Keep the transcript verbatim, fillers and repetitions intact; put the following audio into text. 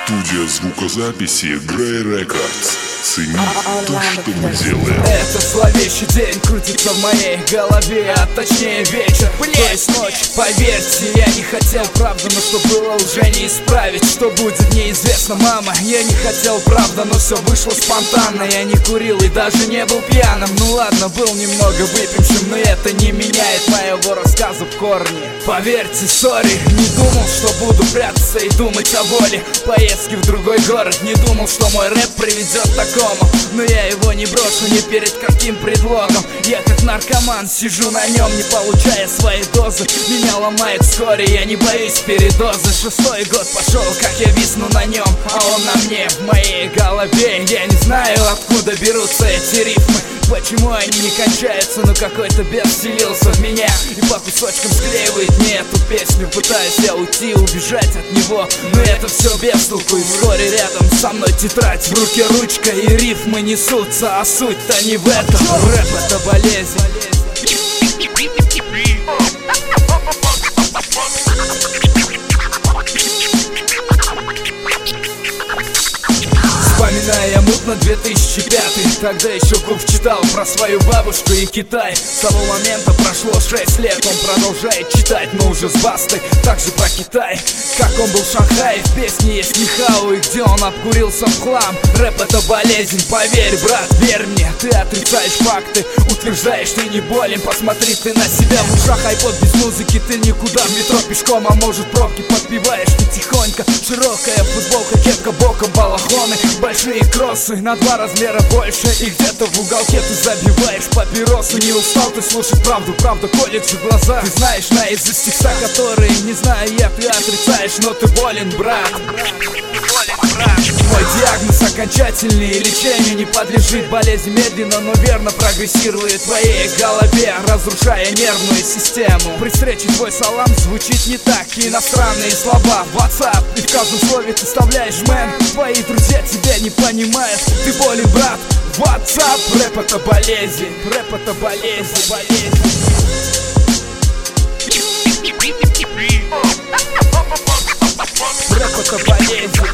Студия звукозаписи Grey Records. Цени то, что мы делаем. Это зловещий день крутится в моей голове, а точнее вечер, то есть ночь. Поверьте, я не хотел правда, но что было уже не исправить. Что будет, неизвестно, мама. Я не хотел правда, но все вышло спонтанно. Я не курил и даже не был пьяным. Ну ладно, был немного выпившим, но это не меняет моего рассказа в корне. Поверьте, сори, не думал, что буду прятаться и думать о воле. Поездки в другой город, не думал, что мой рэп приведет к такому. Но я его не брошу ни перед каким предлогом. Я как наркоман сижу на нем, не получая свои дозы. Меня ломает вскоре, я не боюсь передозы. Шестой год пошел, как я висну на нем, а он на мне, в моей голове. Я не знаю, откуда берутся эти рифмы, почему они не кончаются, но какой-то бес вселился в меня и по кусочкам склеивает мне эту песню. Пытаюсь я уйти, убежать от него, но это все без толку. И вскоре рядом со мной тетрадь, в руке ручка, и рифмы несутся, а суть-то не в этом. Рэп — это болезнь. Вспоминая мутно две тысячи пятый, тогда еще Гуф читал про свою бабушку и Китай. С того момента прошло шесть лет, он продолжает читать, но уже с Бастой. Также про Китай, как он был в Шанхае. В песне есть Нихао, и где он обкурился в хлам. Рэп — это болезнь, поверь, брат, верь мне. Ты отрицаешь факты, утверждаешь, ты не болен. Посмотри ты на себя, в ушах айпод без музыки. Ты никуда, в метро пешком, а может пробки подпеваешь ты тихонько. Широкая футболка, кепка боком, балахоны, большие кроссы на два размера больше. И где-то в уголке ты забиваешь папиросу. Не устал ты слушать правду, правда колет в глаза. Ты знаешь наизусть текста, которые не знаю я, ты отрицаешь, но ты болен, брат. Мой диагноз окончательный, и лечению не подлежит. Болезнь медленно, но верно прогрессирует в твоей голове, разрушая нервную систему. При встрече твой салам звучит не так, и иностранные слова в WhatsApp, и в каждом слове ты вставляешь мэн. Твои друзья тебя не понимают, ты болен, брат. WhatsApp, рэп — это болезнь, рэп — это болезнь, болезнь. Рэп — это болезнь.